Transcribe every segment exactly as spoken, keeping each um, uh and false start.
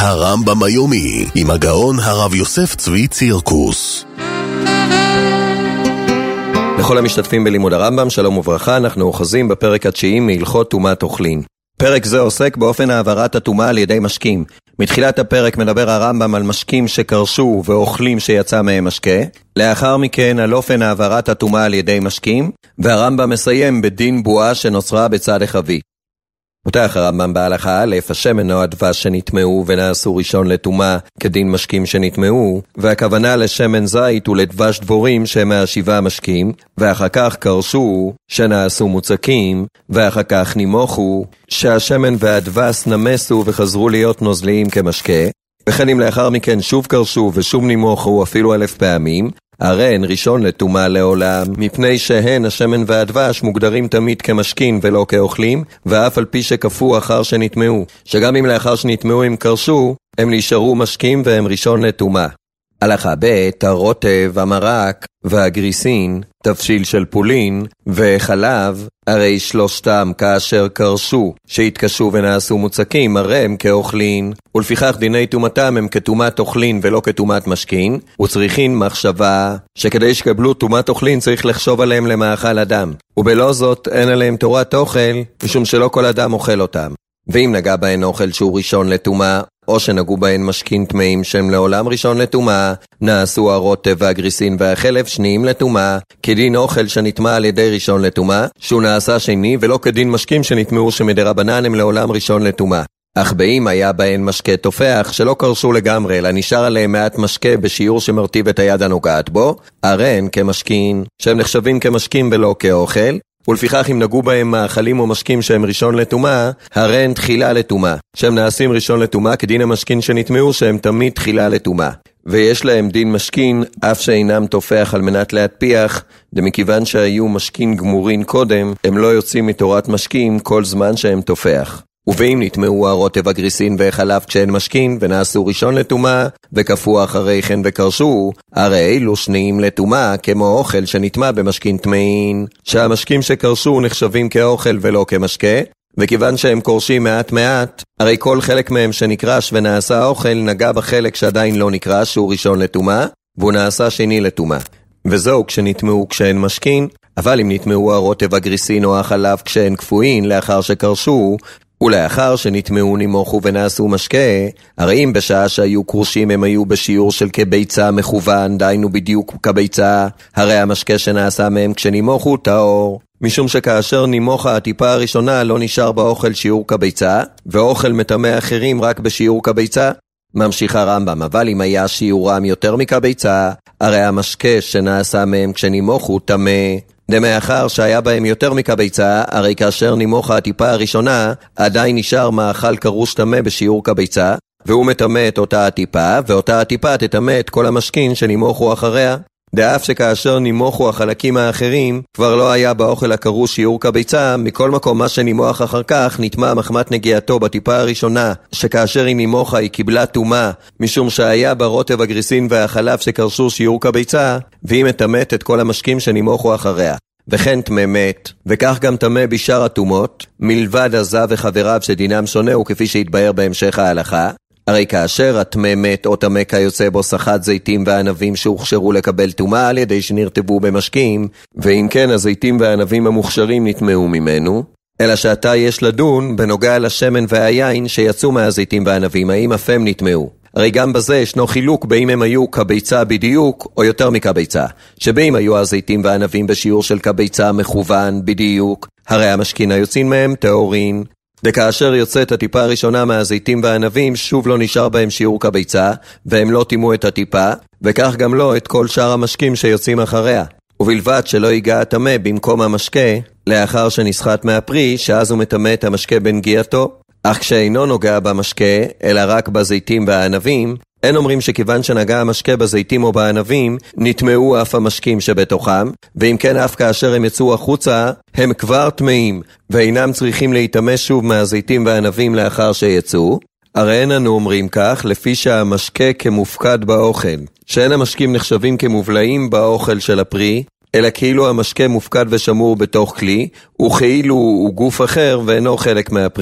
הרמב"ם היומי עם הגאון הרב יוסף צבי צירקוס. לכל המשתתפים בלימוד הרמב"ם, שלום וברכה. אנחנו אוחזים בפרק התשיעי מהלכות טומאת אוכלין. פרק זה עוסק באופן העברת הטומאה על ידי משקים. מתחילת הפרק מדבר הרמב"ם על משקים שקרשו ואוכלים שיצא מהם משקה. לאחר מכן על אופן העברת הטומאה על ידי משקים, והרמב"ם מסיים בדין בועה שנוצרה בצד החבית. פותח הרמב"ם בהלכה א', השמן או הדבש שנטמעו ונעשו ראשון לטומאה כדין משקים שנטמעו, והכוונה לשמן זית ולדבש דבורים שהם מהשבעה משקים, ואחר כך קרשו שנעשו מוצקים, ואחר כך נימוכו שהשמן והדבש נמסו וחזרו להיות נוזליים כמשקה, וכן אם לאחר מכן שוב קרשו ושוב נימוכו אפילו אלף פעמים, הרי הן ראשון לטומאה לעולם, מפני שהן השמן והדבש מוגדרים תמיד כמשקין ולא כאוכלים, ואף על פי שכפו אחר שנטמעו, שגם אם לאחר שנטמעו הם קרשו, הם נשארו משקים והם ראשון לטומאה. הלכה ב', הרוטב, המרק והגריסין, תבשיל של פולין וחלב, הרי שלושתם כאשר קרשו, שהתקשו ונעשו מוצקים, הרי הם כאוכלין, ולפיכך דיני טומאתם הם כטומאת אוכלין ולא כטומאת משקין, וצריכין מחשבה, שכדי שקבלו טומאת אוכלין צריך לחשוב עליהם למאכל אדם, ובלא זאת אין עליהם תורת אוכל, משום שלא כל אדם אוכל אותם. ואם נגע בהן אוכל שהוא ראשון לטומאה, או שנגעו בהן משקין טמאים שהם לעולם ראשון לטומאה, נעשו הרוטב והגריסין והחלב שניים לטומאה, כדין אוכל שנטמע על ידי ראשון לטומאה, שהוא נעשה שני, ולא כדין משקים שנטמעו שמדרבנן הם לעולם ראשון לטומאה. אך באם היה בהן משקה תופח שלא קרשו לגמרי, אלא נשאר עליהם מעט משקה בשיעור שמרטיב את היד הנוגעת בו, הרי הן כמשקין, שהם נחשבים כמשקים ולא כאוכל, ולפיכך אם נגעו בהם מאכלים או משקים שהם ראשון לטומאה, הרי הן תחילה לטומאה, שהם נעשים ראשון לטומאה כדין המשקין שנטמעו שהם תמיד תחילה לטומאה. ויש להם דין משקין אף שאינם תופח על מנת להטפיח, דמכיוון שהיו משקין גמורין קודם, הם לא יוצאים מתורת משקים כל זמן שהם תופח. ובאם נטמעו הרוטב, הגריסין והחלב כשהן משקין ונעשו ראשון לטומאה וכפו אחרי כן וקרשו, הרי אלו שניים לטומאה כמו אוכל שנטמע במשקין טמאין, שהמשקים שקרשו נחשבים כאוכל ולא כמשקה, וכיוון שהם קורשים מעט מעט, הרי כל חלק מהם שנקרש ונעשה אוכל נגע בחלק שעדיין לא נקרש שהוא ראשון לטומאה, והוא נעשה שני לטומאה. וזהו כשנטמעו כשהן משקין, אבל אם נטמעו הרוטב, הגריסין או החלב כשהן כפוין לאחר שקרשו, ולאחר שנטמעו נימוכו ונעשו משקה, הרי אם בשעה שהיו קרושים הם היו בשיעור של כביצה מכוון, דיינו בדיוק כביצה, הרי המשקה שנעשה מהם כשנימוכו טהור, משום שכאשר נימוכה הטיפה הראשונה לא נשאר באוכל שיעור כביצה, ואוכל מטמא אחרים רק בשיעור כביצה. ממשיך הרמב"ם, אבל אם היה שיעורם יותר מכביצה, הרי המשקה שנעשה מהם כשנימוכו טמא, דמאחר שהיה בהם יותר מכביצה, הרי כאשר נימוכה הטיפה הראשונה, עדיין נשאר מאכל קרוש טמא בשיעור כביצה, והוא מטמא את אותה הטיפה, ואותה הטיפה תטמא את כל המשקין שנימוכו אחריה. דאף שכאשר נימוכו החלקים האחרים, כבר לא היה באוכל הקרוש שיעור כביצה, מכל מקום מה שנימוח אחר כך נטמע מחמת נגיעתו בטיפה הראשונה, שכאשר היא נימוכה היא קיבלה טומאה, משום שהיה ברוטב, הגריסין והחלב שקרשו שיעור כביצה, והיא מטמאת את כל המשקים שנימוכו אחריה. וכן תממת, וכך גם תמה בשאר הטומאות, מלבד עזה וחבריו שדינם שונה, וכפי שהתבהר בהמשך ההלכה. הרי כאשר התממת או תמה כיוצא בו סחת זיתים וענבים שהוכשרו לקבל טומאה על ידי שנרטבו במשקים, ואם כן הזיתים והענבים המוכשרים נטמעו ממנו, אלא שעתה יש לדון בנוגע לשמן והיין שיצאו מהזיתים והענבים, האם אף הם נטמעו. הרי גם בזה ישנו חילוק באם הם היו כביצה בדיוק או יותר מכביצה, שבאם היו הזיתים והענבים בשיעור של כביצה מכוון בדיוק, הרי המשקין היוצאים מהם טהורין, וכאשר יוצאת הטיפה הראשונה מהזיתים והענבים שוב לא נשאר בהם שיעור כביצה, והם לא תימו את הטיפה, וכך גם לא את כל שאר המשקים שיוצאים אחריה. ובלבד שלא ייגע הטמא במקום המשקה, לאחר שנסחט מהפרי, שאז הוא מטמא את המשקה בנגיעתו. אך כשאינו נוגע במשקה, אלא רק בזיתים והענבים, אין אומרים שכיוון שנגע המשקה בזיתים או בענבים, נטמעו אף המשקים שבתוכם, ואם כן אף כאשר הם יצאו החוצה, הם כבר טמאים, ואינם צריכים להתאמש שוב מהזיתים והענבים לאחר שיצאו. הרי אין אנו אומרים כך, לפי שהמשקה כמופקד באוכל, שאין המשקים נחשבים כמובלעים באוכל של הפרי, אלא כאילו המשקה מופקד ושמור בתוך כלי, וכאילו הוא גוף אחר ואינו חלק מהפרי,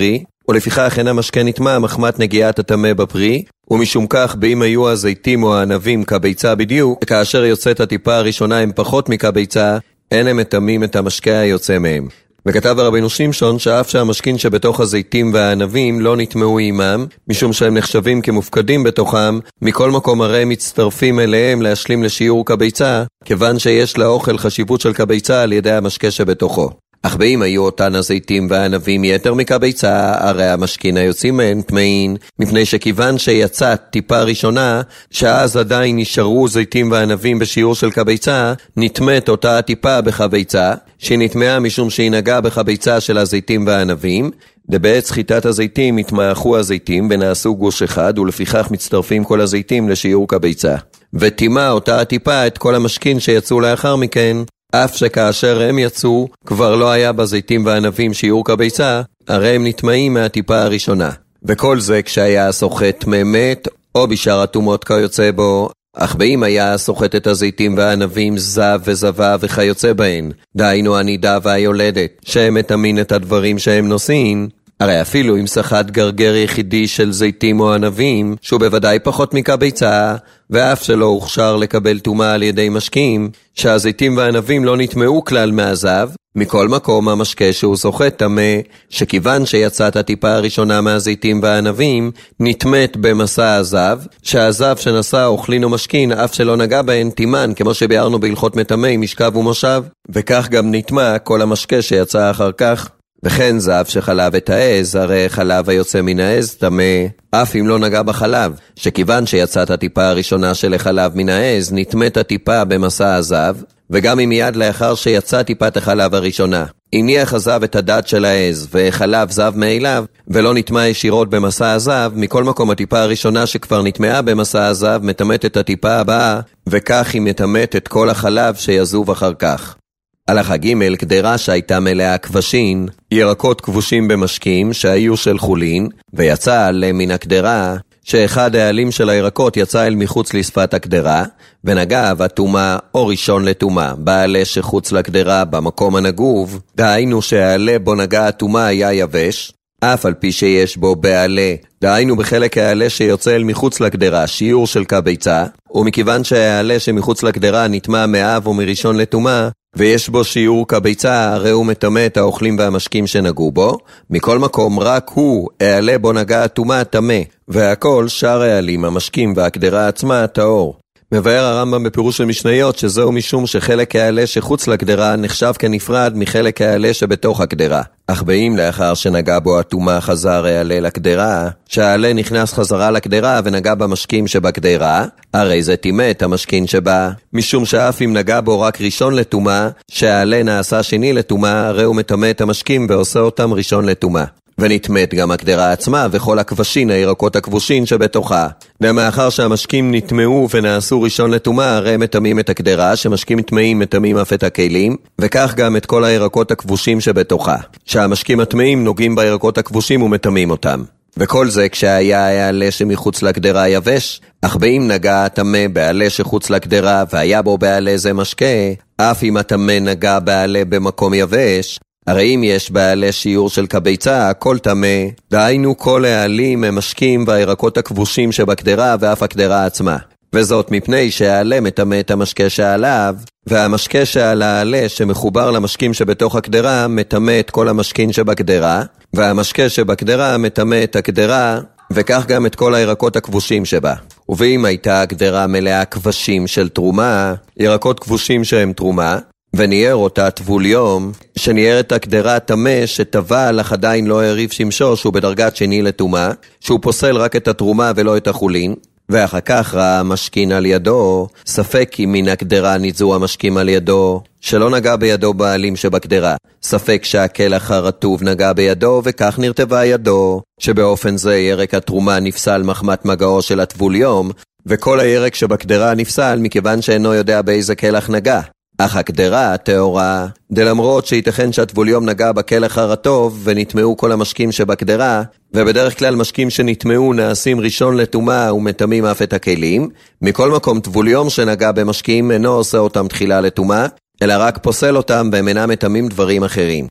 ולפיכך אין המשקה נטמא מחמת נגיעת הטמא בפרי, ומשום כך באם היו הזיתים או הענבים כביצה בדיוק, כאשר יוצאת הטיפה הראשונה הם פחות מכביצה, אין הם מטמאים את המשקה היוצא מהם. וכתב רבינו שמשון שאף שהמשקין שבתוך הזיתים והענבים לא נטמאו עימם, משום שהם נחשבים כמופקדים בתוכם, מכל מקום הרי הם מצטרפים אליהם להשלים לשיעור כביצה, כיוון שיש לאוכל חשיבות של כביצה על ידי המשקה שבתוכו. אך באם היו אותן הזיתים והענבים יתר מכביצה, הרי המשקין היוצאים מהן טמאים, מפני שכיוון שיצאת טיפה ראשונה, שאז עדיין נשארו זיתים והענבים בשיעור של כביצה, נטמאת אותה הטיפה בכביצה, שהיא נטמאה משום שהיא נגעה בכביצה של הזיתים והענבים, דבעת סחיטת הזיתים התמעכו הזיתים ונעשו גוש אחד, ולפיכך מצטרפים כל הזיתים לשיעור כביצה. וטימה אותה הטיפה את כל המשקין שיצאו לאחר מכן, אף שכאשר הם יצאו, כבר לא היה בזיתים והענבים שיעור כביצה, הרי הם נטמאים מהטיפה הראשונה. וכל זה כשהיה סוחט ממת, או בשאר התומות כיוצא בו, אך באם היה סוחט את הזיתים והענבים זב וזבה וכיוצא בהן, דהיינו הנידה והיולדת, שהם מטמאים את הדברים שהם נושאים, הרי אפילו אם סחט גרגר יחידי של זיתים או ענבים, שהוא בוודאי פחות מכביצה, ואף שלא הוכשר לקבל טומאה על ידי משקים, שהזיתים והענבים לא נטמאו כלל מהזב, מכל מקום המשקה שהוא סוחט טמא, שכיוון שיצאת הטיפה הראשונה מהזיתים והענבים, נטמאת במסע הזב, שהזב שנשא אוכלין או משקין, אף שלא נגע בהן תימן, כמו שביארנו בהלכות מטמא, משכב ומושב, וכך גם נטמא כל המשקה שיצא אחר כך. וכן זב שחלב את העז, הרי חלב היוצא מן העז טמא, אף אם לא נגע בחלב, שכיוון שיצאת הטיפה הראשונה של החלב מן העז, נטמאת הטיפה במסע הזב, וגם אם מיד לאחר שיצא טיפת החלב הראשונה, הניח הזב את הדת של העז, וחלב זב מאליו, ולא נטמא ישירות במסע הזב, מכל מקום הטיפה הראשונה שכבר נטמאה במסע הזב, מטמאת את הטיפה הבאה, וכך היא מטמאת את כל החלב שיזוב אחר כך. הלכה ג' קדרה שהייתה מלאה כבשין, ירקות כבושים במשקים שהיו של חולין, ויצא עליהם מן הקדרה, שאחד העלים של הירקות יצא אל מחוץ לשפת הקדרה, ונגע והטומאה או ראשון לטומאה, בעלה שחוץ לקדרה במקום הנגוב, דהיינו שהעלה בו נגע הטומאה היה יבש, אף על פי שיש בו בעלה, דהיינו בחלק העלה שיוצא אל מחוץ לקדרה, שיעור של כביצה, ומכיוון שהעלה שמחוץ לקדרה נטמא מאב ומראשון לטומאה, ויש בו שיעור כביצה, הרי הוא מטמא את האוכלים והמשקים שנגעו בו, מכל מקום רק הוא, העלה בו נגע הטומאה טמא, והכל שאר העלים, המשקים והקדרה עצמה טהור. מבאר הרמב"ם בפירוש של משניות שזהו משום שחלק העלה שחוץ לקדרה נחשב כנפרד מחלק העלה שבתוך הקדרה. אך באם לאחר שנגע בו הטומאה חזר העלה לקדרה, שהעלה נכנס חזרה לקדרה ונגע במשקים שבקדרה, הרי זה טימא את המשקין שבה, משום שאף אם נגע בו רק ראשון לטומאה, שהעלה נעשה שני לטומאה, הרי הוא מטמא את המשקים ועושה אותם ראשון לטומאה. ונטמאת גם הקדרה עצמה וכל הכבשין, הירקות הכבושין שבתוכה. ומאחר שהמשקים נטמאו ונעשו ראשון לטומאה, הרי מטמאים את הקדרה, שמשקים טמאים מטמאים אף את הכלים, וכך גם את כל הירקות הכבושים שבתוכה. שהמשקים הטמאים נוגעים בירקות הכבושים ומטמאים אותם. וכל זה כשהיה העלה שמחוץ לקדרה יבש, אך באם נגע הטמא בעלה שחוץ לקדרה והיה בו בעלה זה משקה, אף אם הטמא נגע בעלה במקום יבש, הרי אם יש בעלה שיעור של כביצה, הכל טמא, דהיינו כל העלים הם משקים והירקות הכבושים שבקדרה ואף הקדרה עצמה. וזאת מפני שהעלה מטמא את המשקה שעליו, והמשקה שעל העלה שמחובר למשקים שבתוך הקדרה מטמא את כל המשקין שבקדרה, והמשקה שבקדרה מטמא את הקדרה, וכך גם את כל הירקות הכבושים שבה. ואם הייתה הקדרה מלאה כבשים של תרומה, ירקות כבושים שהם תרומה, וניער אותה טבול יום, שניער את הקדרה טמא שטבל אך עדיין לא הריב שמשו שהוא בדרגת שני לטומאה, שהוא פוסל רק את התרומה ולא את החולין, ואחר כך ראה המשכין על ידו, ספק אם מן הקדרה ניזו המשקים על ידו, שלא נגע בידו בעלים שבקדרה, ספק שהכלח הרטוב נגע בידו וכך נרטבה ידו, שבאופן זה ירק התרומה נפסל מחמת מגעו של הטבול יום, וכל הירק שבקדרה נפסל מכיוון שאינו יודע באיזה כלח נגע. אך הקדרה הטהורה, דלמרות שייתכן שהטבול יום נגע בכלח הרטוב ונטמאו כל המשקים שבקדרה, ובדרך כלל משקים שנטמאו נעשים ראשון לטומאה ומטמאים אף את הכלים, מכל מקום טבול יום שנגע במשקים אינו עושה אותם תחילה לטומאה, אלא רק פוסל אותם והם אינם מטמאים דברים אחרים.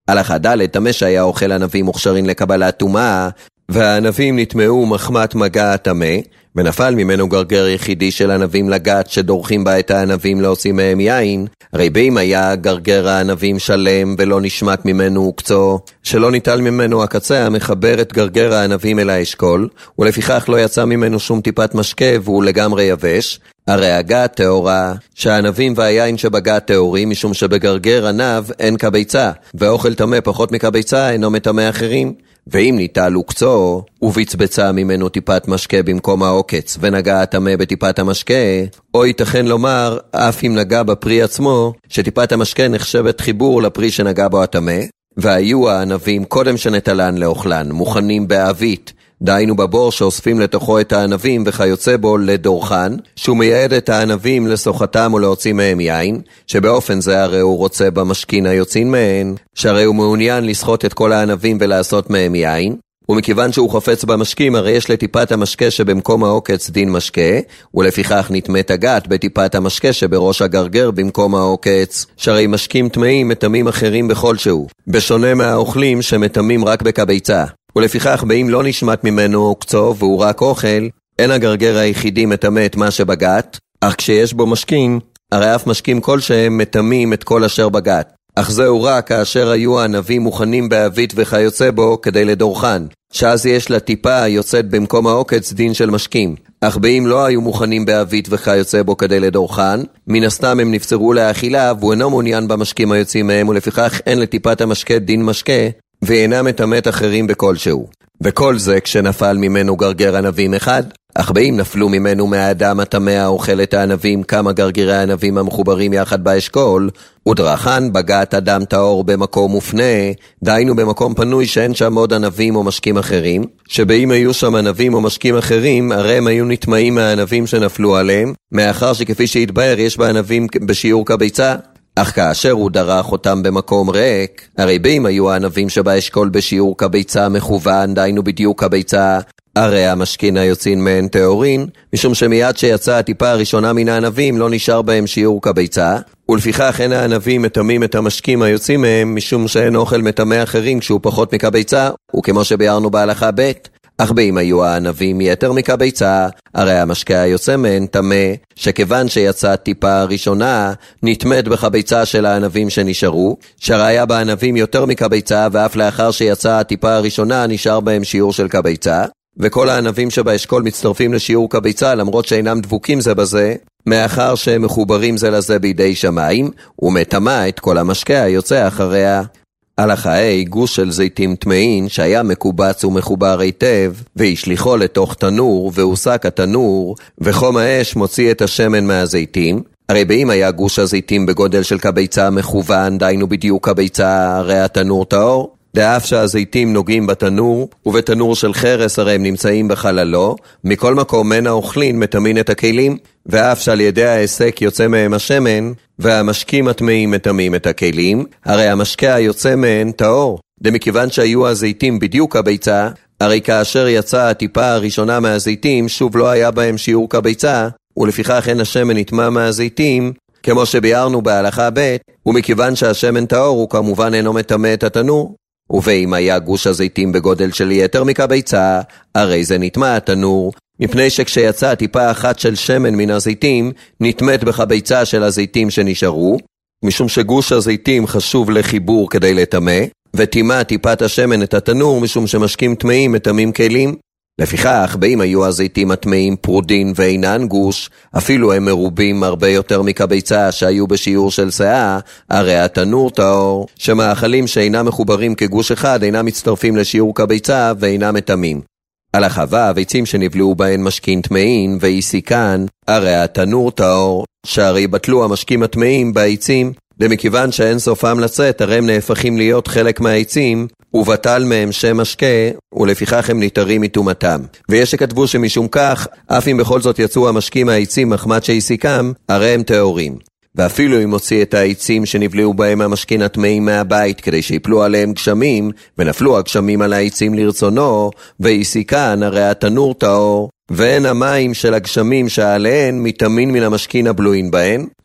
הלכה ד' טמא שהיה אוכל ענבים מוכשרים לקבלת טומאה, והענבים נטמעו מחמת מגע הטמא, ונפל ממנו גרגר יחידי של ענבים לגת שדורכים בה את הענבים להוציא מהם יין, הרי באם היה גרגר הענבים שלם ולא נשמט ממנו קצו, שלא ניטל ממנו הקצה המחבר את גרגר הענבים אל האשכול, ולפיכך לא יצא ממנו שום טיפת משקה והוא לגמרי יבש, הרי הגת טהורה, שהענבים והיין שבגת טהורים, משום שבגרגר ענב אין כביצה, ואוכל טמא פחות מכביצה אינו מטמא אחרים. ואם ניטל וקצו, ובצבצה ממנו טיפת משקה במקום העוקץ, ונגע הטמא בטיפת המשקה, או ייתכן לומר, אף אם נגע בפרי עצמו, שטיפת המשקה נחשבת חיבור לפרי שנגע בו הטמא, והיו הענבים קודם שנטלן לאוכלן, מוכנים בעבית, דהיינו בבור שאוספים לתוכו את הענבים וכיוצא בו לדורחן, שהוא מייעד את הענבים לסוחתם ולהוציא מהם יין, שבאופן זה הרי הוא רוצה במשכין היוצאים מהן, שהרי הוא מעוניין לסחוט את כל הענבים ולעשות מהם יין, ומכיוון שהוא חופץ במשקים, הרי יש לטיפת המשקה שבמקום העוקץ דין משקה, ולפיכך נטמאת הגת בטיפת המשקה שבראש הגרגר במקום העוקץ, שהרי משקים טמאים מטמאים אחרים בכל שהוא, בשונה מהאוכלים שמטמאים רק בקביצה. ולפיכך באם לא נשמט ממנו קצו והוא רק אוכל, אין הגרגר היחידי מטמא את מה שבגת, אך כשיש בו משקים, הרי אף משקים כלשהם מטמאים את כל אשר בגת. אך זהו רק כאשר היו הענבים מוכנים בעבית וכיוצא בו כדי לדורחן, שאז יש לטיפה היוצאת במקום העוקץ דין של משקים. אך באם לא היו מוכנים בעבית וכיוצא בו כדי לדורחן, מן הסתם הם נפצרו לאכילה והוא אינו מעוניין במשקים היוצאים מהם, ולפיכך אין לטיפת המשקה דין משקה, ואינה מטמאת אחרים בכלשהו. וכל זה כשנפל ממנו גרגר ענבים אחד, אך באם נפלו ממנו מהאדם הטמא האוכל את הענבים כמה גרגירי הענבים המחוברים יחד באשכול, ודרכן בגת אדם טהור במקום מופנה, דהיינו במקום פנוי שאין שם עוד ענבים או משקים אחרים, שבאם היו שם ענבים או משקים אחרים, הרי הם היו נטמאים מהענבים שנפלו עליהם, מאחר שכפי שהתבהר יש בענבים בשיעור כביצה, אך כאשר הוא דרך אותם במקום ריק, הרי באם היו הענבים שבאשכול בשיעור כביצה מכוון, דהיינו בדיוק כביצה, הרי המשכין היוצאים מהן טהורין, משום שמיד שיצאה הטיפה הראשונה מן הענבים לא נשאר בהם שיעור כביצה, ולפיכך אין הענבים מטמאים את המשקים היוצאים מהם, משום שאין אוכל מטמא אחרים כשהוא פחות מכביצה, וכמו שביארנו בהלכה ב'. אך באם היו הענבים יתר מכביצה, הרי המשקה היוצא מהן טמא, שכיוון שיצאה טיפה הראשונה, נטמאת בחביצה של הענבים שנשארו, שהראיה בענבים יותר מכביצה, ואף לאחר שיצאה הטיפה הראשונה נשאר בהם שיעור של כביצה, וכל הענבים שבאשכול מצטרפים לשיעור כביצה למרות שאינם דבוקים זה בזה, מאחר שהם מחוברים זה לזה בידי שמיים, ומטמא את כל המשקה היוצא אחריה. הלכה ה' גוש של זיתים טמאים שהיה מקובץ ומחובר היטב, והשליחו לתוך תנור, והוסק התנור, וחום האש מוציא את השמן מהזיתים. הרי באם היה גוש הזיתים בגודל של כביצה מכוון, דיינו בדיוק כביצה, הרי התנור טהור. דאף שהזיתים נוגעים בתנור, ובתנור של חרס הרי הם נמצאים בחללו, מכל מקום מן האוכלין מטמאים את הכלים, ואף שעל ידי העסק יוצא מהם השמן, והמשקים הטמאים מטמאים את הכלים, הרי המשקה היוצא מהן טהור. דמכיוון שהיו הזיתים בדיוק כביצה, הרי כאשר יצאה הטיפה הראשונה מהזיתים, שוב לא היה בהם שיעור כביצה, ולפיכך אין השמן נטמא מהזיתים, כמו שביארנו בהלכה ב', ומכיוון שהשמן טהור הוא כמובן אינו מטמא את התנור. ובאם היה גוש הזיתים בגודל של יתר מכביצה, הרי זה נטמא התנור, מפני שכשיצא טיפה אחת של שמן מן הזיתים, נטמאת בחביצה של הזיתים שנשארו, משום שגוש הזיתים חשוב לחיבור כדי לטמא, וטימא טיפת השמן את התנור, משום שמשקים טמאים מטמאים כלים. לפיכך, באם היו הזיתים הטמאים פרודין ואינן גוש, אפילו הם מרובים הרבה יותר מכביצה שהיו בשיעור של שאה, הרי התנור טהור, שמאכלים שאינם מחוברים כגוש אחד אינם מצטרפים לשיעור כביצה ואינם מטמאים. הלכה ו' עצים שנבלעו בהן משקים טמאים ואיסיקן, הרי התנור טהור, שהרי בטלו המשקים הטמאים בעצים, למכיוון שאין סופם לצאת, הרי הם נהפכים להיות חלק מהעצים, ובטל מהם שם משקה, ולפיכך הם ניתרים מטומאתם. ויש שכתבו שמשום כך, אף אם בכל זאת יצאו המשקים מהעצים מחמת שהסיקם, הרי הם טהורים. ואפילו אם הוציא את העצים שנבלעו בהם המשכין הטמאים מהבית, כדי שיפלו עליהם גשמים, ונפלו הגשמים על העצים לרצונו, והסיקן הרי התנור טהור, ואין המים של הגשמים שעליהן מטמאים מן המשכין הבלוין בהן,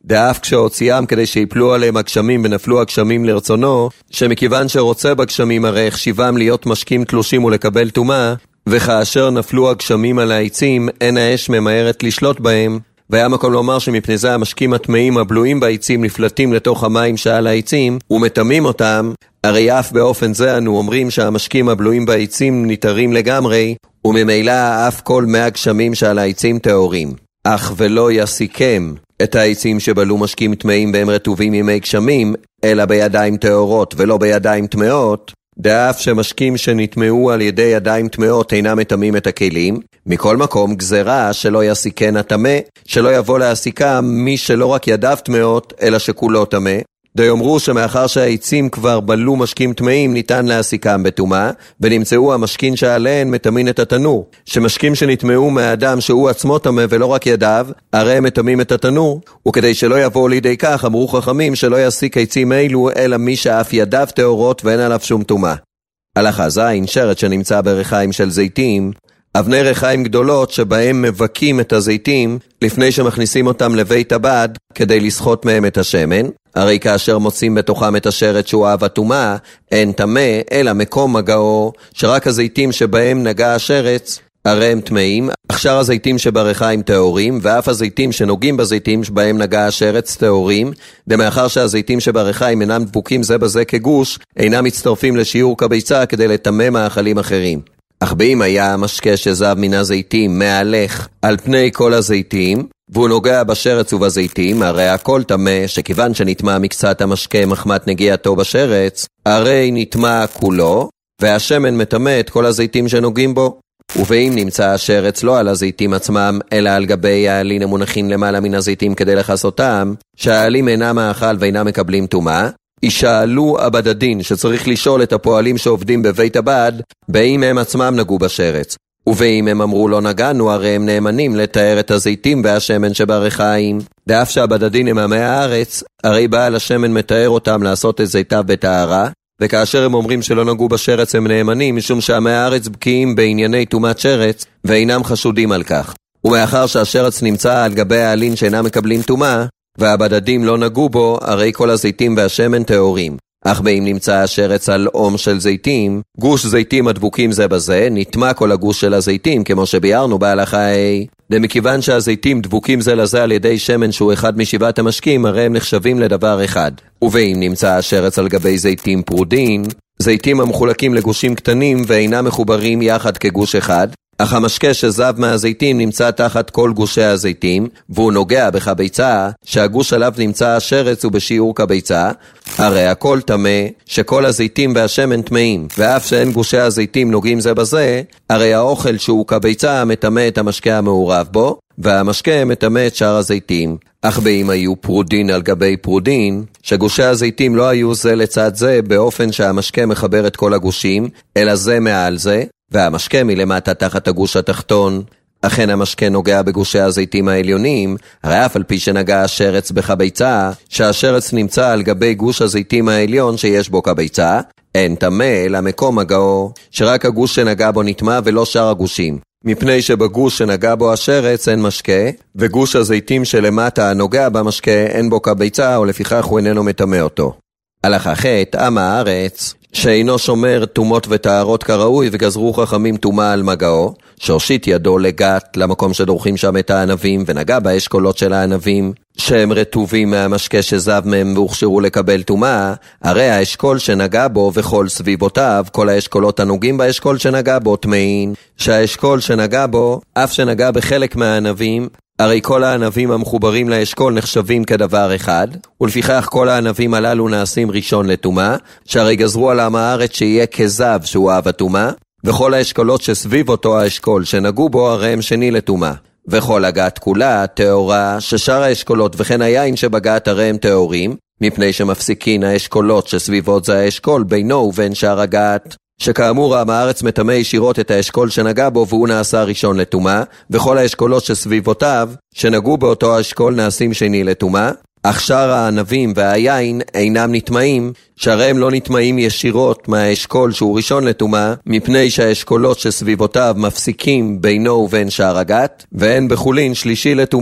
דאף כשהוציאם כדי שיפלו עליהם הגשמים ונפלו הגשמים לרצונו, שמכיוון שרוצה בגשמים הרי החשיבם להיות משקים תלושים ולקבל טומאה, וכאשר נפלו הגשמים על העצים, אין האש ממהרת לשלוט בהם, והיה מקום לומר שמפני זה המשקים הטמאים הבלועים בעצים נפלטים לתוך המים שעל העצים, ומטמאים אותם, הרי אף באופן זה אנו אומרים שהמשקים הבלועים בעצים ניתרים לגמרי, וממילא אף כל מי הגשמים שעל העצים טהורים. אך ולא יסיקם את העצים שבלו משקים טמאים והם רטובים ימי גשמים, אלא בידיים טהורות ולא בידיים טמאות, דאף שמשקים שנטמאו על ידי ידיים טמאות אינם מטמאים את הכלים, מכל מקום גזרה שלא יסיקן הטמא, שלא יבוא להסיקם מי שלא רק ידיו טמאות, אלא שכולו טמא. דיאמרו שמאחר שהעצים כבר בלו משקים טמאים ניתן להסיקם בטומאה, ונמצאו המשקים שעליהן מטמאים את התנור, שמשקים שנטמאו מהאדם שהוא עצמו טמא ולא רק ידיו, הרי הם מטמאים את התנור, וכדי שלא יבואו לידי כך אמרו חכמים שלא יסיק עצים אלו אלא מי שאף ידיו טהורות ואין עליו שום טומאה. הלכה זין, שרת שנמצא בריחיים של זיתים, אבני ריחיים גדולות שבהם מבקים את הזיתים לפני שמכניסים אותם לבית הבד כדי לסחוט מהם את השמן, הרי כאשר מוצאים בתוכם את השרת שהוא אהב הטומאה, אין טמא אלא מקום מגעו, שרק הזיתים שבהם נגע השרץ הרי הם טמאים, אך שאר הזיתים שבריחיים טהורים, ואף הזיתים שנוגעים בזיתים שבהם נגע השרץ טהורים, דמאחר שהזיתים שבריחיים אינם דבוקים זה בזה כגוש, אינם מצטרפים לשיעור כביצה כדי לטמא מאכלים אחרים. אך באם היה המשקה שזב מן הזיתים מהלך על פני כל הזיתים, והוא נוגע בשרץ ובזיתים, הרי הכל טמא, שכיוון שנטמע מקצת המשקה מחמת נגיעתו בשרץ, הרי נטמע כולו, והשמן מטמא את כל הזיתים שנוגעים בו. ובאם נמצא השרץ לא על הזיתים עצמם, אלא על גבי העלים המונחים למעלה מן הזיתים כדי לחסותם, שהעלים אינם מאכל ואינם מקבלים טומאה, ישאלו הבדדין שצריך לשאול את הפועלים שעובדים בבית הבד, באם הם עצמם נגעו בשרץ. ובאם הם אמרו לא נגענו, הרי הם נאמנים לתאר את הזיתים והשמן שבריחיים. דאף שהבדדין הם עמי הארץ, הרי בעל השמן מתאר אותם לעשות את זיתיו בתארה, וכאשר הם אומרים שלא נגעו בשרץ הם נאמנים, משום שעמי הארץ בקיאים בענייני טומאת שרץ, ואינם חשודים על כך. ומאחר שהשרץ נמצא על גבי העלים שאינם מקבלים טומאה, והבדדים לא נגעו בו, הרי כל הזיתים והשמן טהורים. אך באם נמצא השרץ על עום של זיתים, גוש זיתים הדבוקים זה בזה, נטמע כל הגוש של הזיתים, כמו שביארנו בהלכה ה'. דמכיוון שהזיתים דבוקים זה לזה על ידי שמן שהוא אחד משבעת המשקים, הרי הם נחשבים לדבר אחד. ובאם נמצא השרץ על גבי זיתים פרודין, זיתים המחולקים לגושים קטנים ואינם מחוברים יחד כגוש אחד, אך המשקה שזב מהזיתים נמצא תחת כל גושי הזיתים, והוא נוגע בכביצה, שהגוש עליו נמצא השרץ ובשיעור כביצה, הרי הכל טמא, שכל הזיתים והשמן טמאים, ואף שאין גושי הזיתים נוגעים זה בזה, הרי האוכל שהוא כביצה מטמא את המשקה המעורב בו, והמשקה מטמא את שאר הזיתים. אך באם היו פרודין על גבי פרודין, שגושי הזיתים לא היו זה לצד זה באופן שהמשקה מחבר את כל הגושים, אלא זה מעל זה, והמשקה מלמטה תחת הגוש התחתון, אכן המשקה נוגע בגושי הזיתים העליונים, הרי אף על פי שנגע השרץ בחביצה, שהשרץ נמצא על גבי גוש הזיתים העליון שיש בו כביצה, אין טמא אלא מקום מגעו, שרק הגוש שנגע בו נטמע ולא שאר הגושים. מפני שבגוש שנגע בו השרץ אין משקה, וגוש הזיתים שלמטה הנוגע במשקה אין בו כביצה, ולפיכך הוא איננו מטמא אותו. הלכה ח' עם הארץ, שאינו שומר תומות וטהרות כראוי, וגזרו חכמים תומה על מגעו, שהושיט ידו לגת למקום שדורכים שם את הענבים, ונגע באשכולות של הענבים, שהם רטובים מהמשקה שזב מהם והוכשרו לקבל תומה, הרי האשכול שנגע בו וכל סביבותיו, כל האשכולות הנוגעים באשכול שנגע בו טמאים, שהאשכול שנגע בו, אף שנגע בחלק מהענבים, הרי כל הענבים המחוברים לאשכול נחשבים כדבר אחד, ולפיכך כל הענבים הללו נעשים ראשון לתומה, שהרי גזרו על עם הארץ שיהיה כזב שהוא אהב התומה, וכל האשכולות שסביב אותו האשכול שנגעו בו הרי הם שני לתומה. וכל הגת כולה טהורה, ששאר האשכולות וכן היין שבגת הרי הם טהורים, מפני שמפסיקין האשכולות שסביבות זה האשכול בינו ובין שאר הגת. שכאמור עם הארץ מטמא ישירות את האשכול שנגע בו והוא נעשה ראשון לתומה, וכל האשכולות שסביבותיו שנגעו באותו האשכול נעשים שני לתומה, אך שאר הענבים והיין אינם נטמאים, שהרי הם לא נטמאים ישירות מהאשכול שהוא ראשון לתומה, מפני שהאשכולות שסביבותיו מפסיקים בינו ובין שאר הגת, ואין בחולין שלישי לתומה.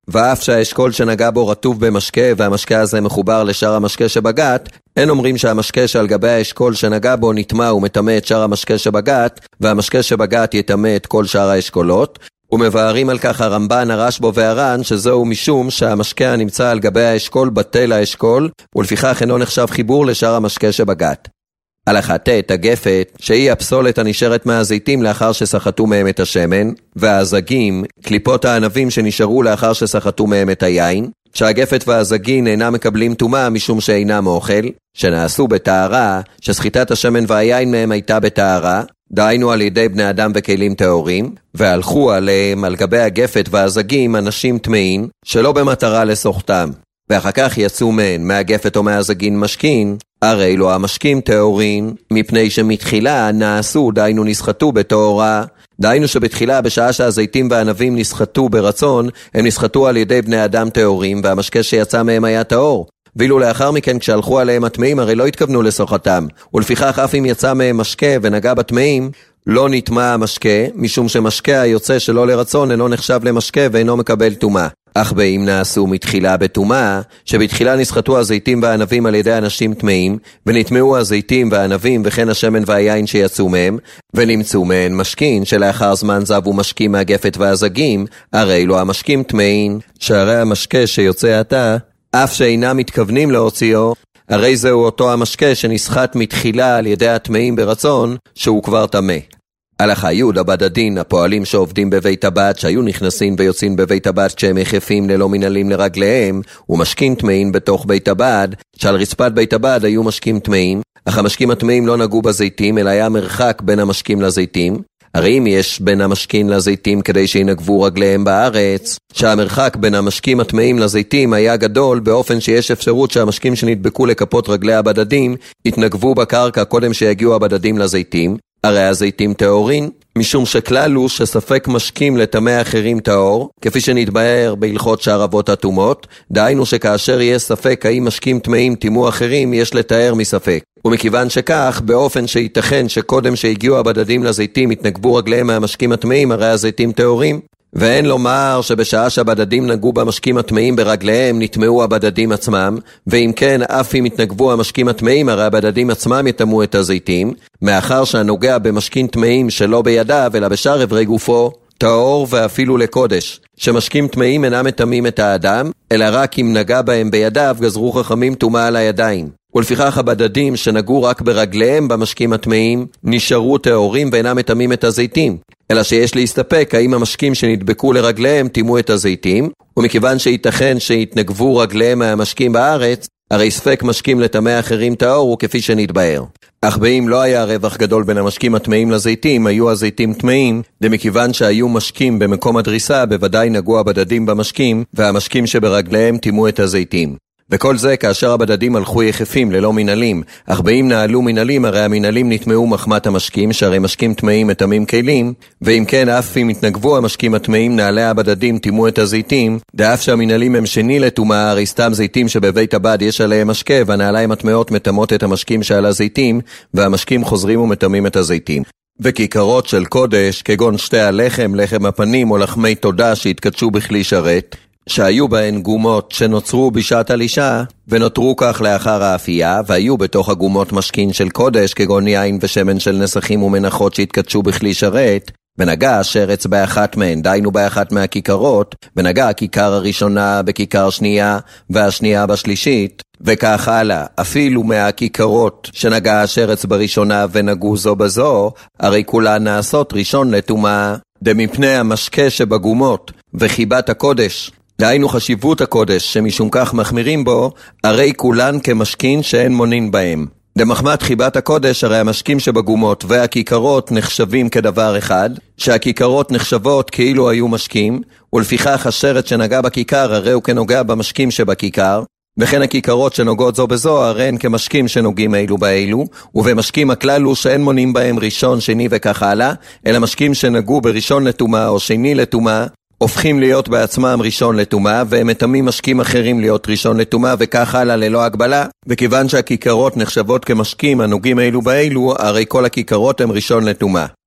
ואף שהאשכול שנגע בו רטוב במשקה והמשקה הזה מחובר לשאר המשקה שבגת, אין אומרים שהמשקה שעל גבי האשכול שנגע בו נטמע ומטמא את שאר המשקה שבגת, והמשקה שבגת יטמא את כל שאר האשכולות. ומבארים על כך הרמב"ן, הרשב"א והר"ן, שזהו משום שהמשקה הנמצא על גבי האשכול בטל האשכול, ולפיכך אינו נחשב חיבור לשאר המשקה שבגת. הלכה ט' הגפת, שהיא הפסולת הנשארת מהזיתים לאחר שסחטו מהם את השמן, והזגים, קליפות הענבים שנשארו לאחר שסחטו מהם את היין, שהגפת והזגין אינם מקבלים טומאה משום שאינם אוכל, שנעשו בטהרה, שסחיטת השמן והיין מהם הייתה בטהרה, דהיינו על ידי בני אדם וכלים טהורים, והלכו עליהם על גבי הגפת והזגים אנשים טמאים, שלא במטרה לסוחתם. ואחר כך יצאו מהן, מהגפת או מהזגין משכין, הרי אלו המשקים טהורין, מפני שמתחילה נעשו, דהיינו נסחטו בטהרה, דהיינו שבתחילה בשעה שהזיתים והענבים נסחטו ברצון, הם נסחטו על ידי בני אדם טהורים, והמשקה שיצא מהם היה טהור. ואילו לאחר מכן כשהלכו עליהם הטמאים הרי לא התכוונו לסוחתם, ולפיכך אף אם יצא מהם משקה ונגע בטמאים, לא נטמא המשקה, משום שמשקה היוצא שלא לרצון אינו נחשב למשקה ואינו מקבל טומאה. אך באם נעשו מתחילה בטומאה, שבתחילה נסחטו הזיתים והענבים על ידי אנשים טמאים, ונטמאו הזיתים והענבים וכן השמן והיין שיצאו מהם, ונמצאו מהן משכין שלאחר זמן זבו משקים מהגפת והזגים, הרי אלו המשקים טמאים, שהרי המשקה שיוצא עתה, אף שאינם מתכוונים להוציאו, הרי זהו אותו המשקה שנסחט מתחילה על ידי הטמאים ברצון, שהוא כבר טמא. הלכה י' הבדדין, הפועלים שעובדים בבית הבד, שהיו נכנסים ויוצאים בבית הבד כשהם יחפים ללא מנהלים לרגליהם, ומשקים טמאים בתוך בית הבד, שעל רצפת בית הבד היו משקים טמאים, אך המשקים הטמאים לא נגעו בזיתים, אלא היה מרחק בין המשקים לזיתים. הרי אם יש בין המשקים לזיתים כדי שינגבו רגליהם בארץ, שהמרחק בין המשקים הטמאים לזיתים היה גדול באופן שיש אפשרות שהמשקים שנדבקו לכפות רגלי הבדדים יתנגבו בקרקע קודם שיגיעו הבדדים לזיתים, הרי הזיתים טהורין, משום שכלל הוא שספק משקים לטמא אחרים טהור, כפי שנתבהר בהלכות שאר אבות הטומאות, דהיינו שכאשר יהיה ספק האם משקים טמאים טימאו אחרים, יש לתאר מספק. ומכיוון שכך, באופן שייתכן שקודם שהגיעו הבדדים לזיתים יתנגבו רגליהם מהמשקים הטמאים, הרי הזיתים טהורים. ואין לומר שבשעה שהבדדים נגעו במשקים הטמאים ברגליהם נטמאו הבדדים עצמם, ואם כן אף אם יתנגבו המשקים הטמאים הרי הבדדים עצמם יטמאו את הזיתים, מאחר שהנוגע במשקים טמאים שלא בידיו אלא בשאר אברי גופו, טהור ואפילו לקודש, שמשקים טמאים אינם מטמאים את האדם, אלא רק אם נגע בהם בידיו גזרו חכמים טומאה על הידיים. ולפיכך הבדדים שנגעו רק ברגליהם במשקים הטמאים נשארו טהורים ואינם מטמאים את הזיתים, אלא שיש להסתפק האם המשקים שנדבקו לרגליהם טימאו את הזיתים, ומכיוון שייתכן שיתנגבו רגליהם מהמשקים בארץ, הרי ספק משקים לטמא אחרים טהור הוא כפי שנתבהר. אך באם לא היה רווח גדול בין המשקים הטמאים לזיתים, היו הזיתים טמאים, דמכיוון שהיו משקים במקום הדריסה, בוודאי נגעו הבדדים במשקים, והמשקים שברגליהם טימאו את הזיתים. וכל זה כאשר הבדדים הלכו יחפים ללא מנהלים, אך באם נעלו מנהלים הרי המנהלים נטמאו מחמת המשקים, שהרי משקים טמאים מטמאים כלים, ואם כן אף אם התנגבו המשקים הטמאים נעלי הבדדים טימאו את הזיתים, דאף שהמנהלים הם שני לטומאה, הרי סתם זיתים שבבית הבד יש עליהם משקה, והנעליים הטמאות מטמאות את המשקים שעל הזיתים, והמשקים חוזרים ומטמאים את הזיתים. וכיכרות של קודש, כגון שתי הלחם, לחם הפנים או לחמי תודה שהתקדשו בכלי שרת, שהיו בהן גומות שנוצרו בשעת הלישה, ונותרו כך לאחר האפייה, והיו בתוך הגומות משכין של קודש, כגון יין ושמן של נסכים ומנחות שהתקדשו בכלי שרת, ונגע השרץ באחת מהן, דיינו באחת מהכיכרות, ונגע הכיכר הראשונה בכיכר שנייה, והשנייה בשלישית, וכך הלאה. אפילו מהכיכרות שנגע השרץ בראשונה ונגעו זו בזו, הרי כולן נעשות ראשון לטומאה, דמפני המשקה שבגומות, וחיבת הקודש. דהיינו חשיבות הקודש, שמשום כך מחמירים בו, הרי כולן כמשכין שאין מונין בהם. דמחמת חיבת הקודש, הרי המשקים שבגומות והכיכרות נחשבים כדבר אחד, שהכיכרות נחשבות כאילו היו משקים, ולפיכך השרץ שנגע בכיכר הרי הוא כנוגע במשקים שבכיכר, וכן הכיכרות שנוגעות זו בזו הרי הן כמשקים שנוגעים אילו באילו, ובמשקים הכלל הוא שאין מונים בהם ראשון, שני וכך הלאה, אלא משקים שנגעו בראשון לטומאה או שני לטומאה, הופכים להיות בעצמם ראשון לטומאה, והם מטמאים משקים אחרים להיות ראשון לטומאה, וכך הלאה ללא הגבלה. וכיוון שהכיכרות נחשבות כמשקים הנוגעים אילו באילו, הרי כל הכיכרות הם ראשון לטומאה.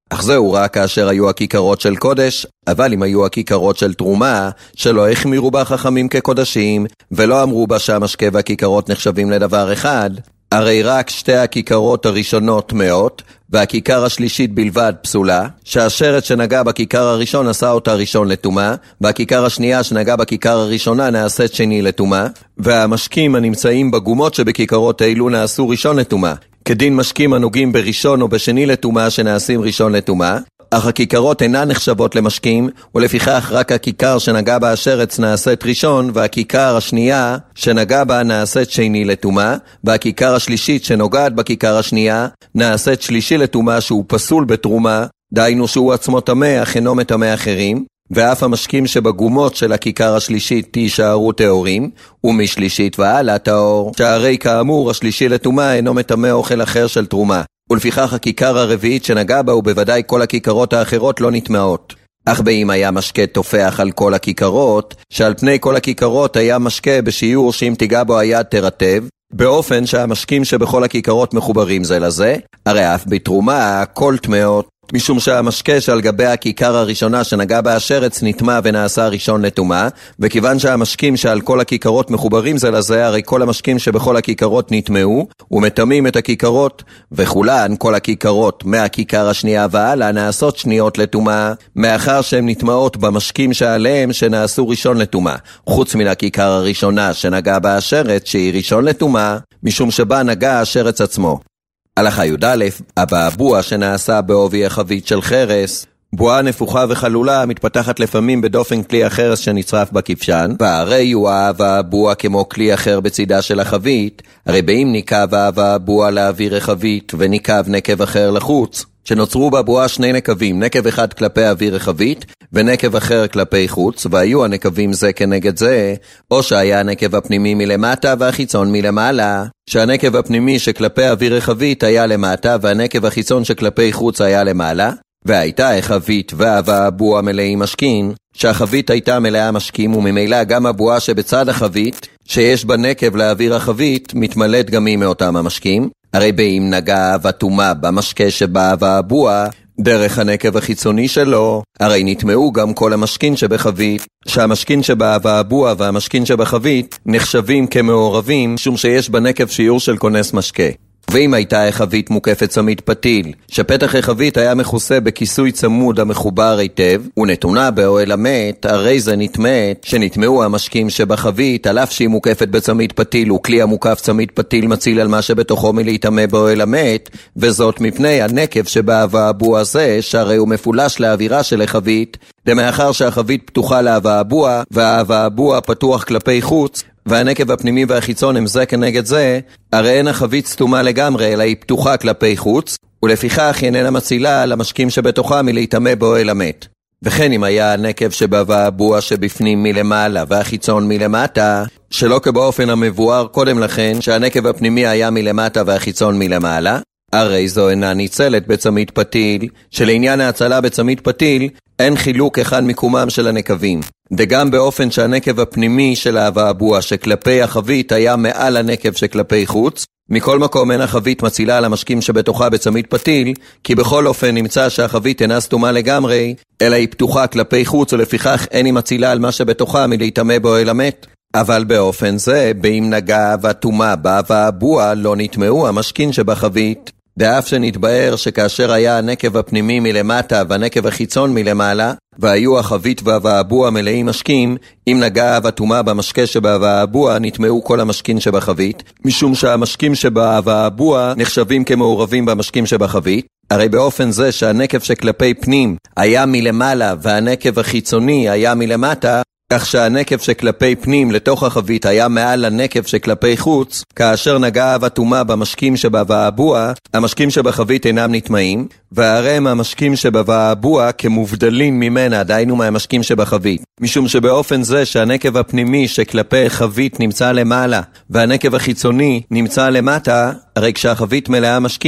אך זהו רק כאשר היו הכיכרות של קודש, אבל אם היו הכיכרות של תרומה, שלא החמירו בה חכמים כקודשים, ולא אמרו בה שהמשקה והכיכרות נחשבים לדבר אחד, הרי רק שתי הכיכרות הראשונות מאות, והכיכר השלישית בלבד פסולה, שהשרת שנגע בכיכר הראשון עשה אותה ראשון לטומאה, והכיכר השנייה שנגע בכיכר הראשונה נעשית שני לטומאה, והמשקים הנמצאים בגומות שבכיכרות האלו נעשו ראשון לטומאה, כדין משקים הנוגעים בראשון או בשני לטומאה שנעשים ראשון לטומאה, אך הכיכרות אינן נחשבות למשקים, ולפיכך רק הכיכר שנגע בה השרץ נעשית ראשון, והכיכר השנייה שנגע בה נעשית שני לטומאה, והכיכר השלישית שנוגעת בכיכר השנייה נעשית שלישי לטומאה שהוא פסול בתרומה, דהיינו שהוא עצמו טמא אך אינו מטמא אחרים, ואף המשקים שבגומות של הכיכר השלישית תישארו טהורים, ומשלישית והלאה טהור, שהרי כאמור השלישי לטומאה אינו מטמא אוכל אחר של תרומה. ולפיכך הכיכר הרביעית שנגע בה ובוודאי כל הכיכרות האחרות לא נטמעות. אך באם היה משקה תופח על כל הכיכרות, שעל פני כל הכיכרות היה משקה בשיעור שאם תיגע בו היד תרטב, באופן שהמשקים שבכל הכיכרות מחוברים זה לזה, הרי אף בתרומה הכל טמאות, משום שהמשקה שעל גבי הכיכר הראשונה שנגע בה השרץ נטמע ונעשה ראשון לטומאה, וכיוון שהמשקים שעל כל הכיכרות מחוברים זה לזה, הרי כל המשקים שבכל הכיכרות נטמעו, ומטמאים את הכיכרות, וכולן, כל הכיכרות מהכיכר השנייה והלאה נעשות שניות לטומאה, מאחר שהן נטמעות במשקים שעליהם שנעשו ראשון לטומאה, חוץ מן הכיכר הראשונה שנגע בה השרץ שהיא ראשון לטומאה, משום שבה נגע השרץ עצמו. הלכה י"א, הבעבוע שנעשה בעובי החבית של חרס, בועה נפוחה וחלולה מתפתחת לפעמים בדופן כלי החרס שנצרף בכבשן, והרי הוא הבעבוע כמו כלי אחר בצידה של החבית, הרי באם ניקב הבעבוע לאוויר החבית וניקב נקב אחר לחוץ, שנוצרו בבועה שני נקבים, נקב אחד כלפי אוויר החבית ונקב אחר כלפי חוץ, והיו הנקבים זה כנגד זה, או שהיה הנקב הפנימי מלמטה והחיצון מלמעלה, שהנקב הפנימי שכלפי אוויר החבית היה למטה והנקב החיצון שכלפי חוץ היה למעלה, והייתה החבית והבעבוע מלאי משכין, שהחבית הייתה מלאה משקים, וממילא גם הבועה שבצד החבית, שיש בה נקב לאוויר החבית, מתמלאת גם היא מאותם המשקים, הרי באם נגע ותומה במשקה שבא והבוע, דרך הנקב החיצוני שלו, הרי נטמעו גם כל המשכין שבחבית, שהמשכין שבא והבוע והמשכין שבחבית נחשבים כמעורבים, משום שיש בנקב שיעור של כונס משקה. ואם הייתה החבית מוקפת צמיד פתיל, שפתח החבית היה מכוסה בכיסוי צמוד המחובר היטב, ונתונה באוהל המת, הרי זה נטמאת, שנטמעו המשקים שבחבית, על אף שהיא מוקפת בצמיד פתיל, וכלי המוקף צמיד פתיל מציל על מה שבתוכו מלהיטמא באוהל המת, וזאת מפני הנקב שבהבעבוע זה, שהרי הוא מפולש לאווירה של החבית, דמאחר שהחבית פתוחה להבעבוע, והבעבוע פתוח כלפי חוץ, והנקב הפנימי והחיצון הם זה כנגד זה, הרי אין החבית סתומה לגמרי, אלא היא פתוחה כלפי חוץ, ולפיכך היא איננה מצילה למשקים שבתוכה מלהיטמא באוהל המת. וכן אם היה הנקב שבבעבוע שבפנים מלמעלה והחיצון מלמטה, שלא כבאופן המבואר קודם לכן, שהנקב הפנימי היה מלמטה והחיצון מלמעלה, הרי זו אינה ניצלת בצמיד פתיל, שלעניין ההצלה בצמיד פתיל, אין חילוק אחד מקומם של הנקבים. וגם באופן שהנקב הפנימי של הבעבוע שכלפי החבית היה מעל הנקב שכלפי חוץ, מכל מקום אין החבית מצילה על המשקים שבתוכה בצמיד פתיל, כי בכל אופן נמצא שהחבית אינה סתומה לגמרי, אלא היא פתוחה כלפי חוץ, ולפיכך אין היא מצילה על מה שבתוכה מלהיטמא באוהל המת. אבל באופן זה, באם נגע ותומה בבעבוע לא נטמעו המשכין שבחבית, דאף שנתבאר שכאשר היה הנקב הפנימי מלמטה והנקב החיצון מלמעלה, והיו החבית והבעבוע מלאים משקים, אם נגע ותומה במשקה שבבעבוע נטמעו כל המשכין שבחבית, משום שהמשקים שבבעבוע נחשבים כמעורבים במשקים שבחבית, הרי באופן זה שהנקב שכלפי פנים היה מלמעלה והנקב החיצוני היה מלמטה, כך שהנקב שכלפי פנים לתוך החבית היה מעל הנקב שכלפי חוץ, כאשר נגעה ותומה במשקים שבבעבוע, המשקים שבחבית אינם נטמעים, והרי הם המשקים שבבעבוע כמובדלים ממנה, דהיינו מהמשקים שבחבית. משום שבאופן זה שהנקב הפנימי שכלפי חבית נמצא למעלה, והנקב החיצוני נמצא למטה, הרי כשהחבית מלאה משקים,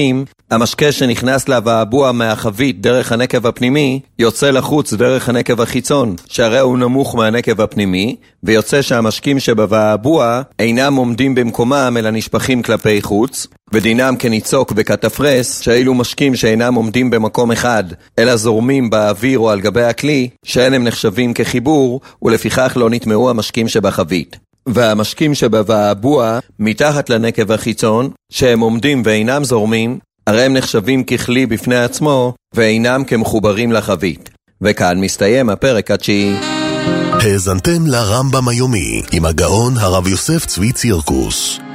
המשקה שנכנס לבעבוע מהחבית דרך הנקב הפנימי, יוצא לחוץ דרך הנקב החיצון, שהרי הוא נמוך מהנקב הפנימי, ויוצא שהמשקים שבבעבוע אינם עומדים במקומם אלא נשפכים כלפי חוץ, ודינם כניצוק וכתפרס, שאילו משקים שאינם עומדים במקום אחד, אלא זורמים באוויר או על גבי הכלי, שאין הם נחשבים כחיבור, ולפיכך לא נטמעו המשקים שבחבית. והמשקים שבבעבוע, מתחת לנקב החיצון, שהם עומדים ואינם זורמים, הרי הם נחשבים ככלי בפני עצמו, ואינם כמחוברים לחבית. וכאן מסתיים הפרק התשיעי. האזנתם לרמב"ם היומי, עם הגאון הרב יוסף צבי צירקוס.